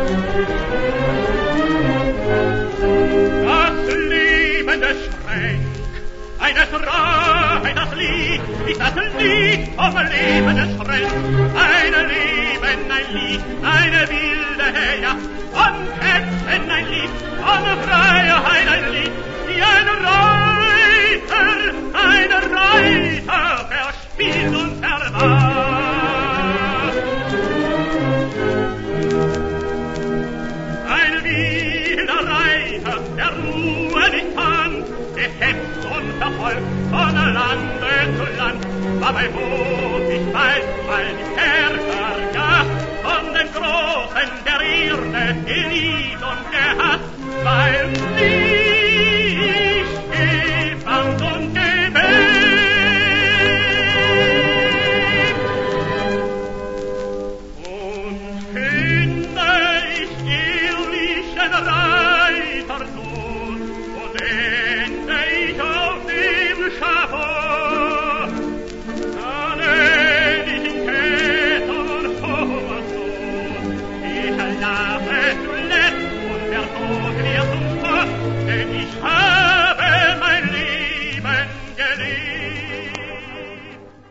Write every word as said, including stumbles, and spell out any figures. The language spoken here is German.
Das lebende Schreck eines Reiters Lied ist das Lied vom lebenden Schreck. Ein Leben, ein Lied, eine wilde Jagd, von Kämpfen ein Lied, von Freiheit ein Lied, wie ein Reiter, ein Reiter verspielt und verwahrt. Ein wilder Reiter, der Ruhe nicht fand, gehetzt und verfolgt von Lande zu Land, war bei Hof nicht bald, bald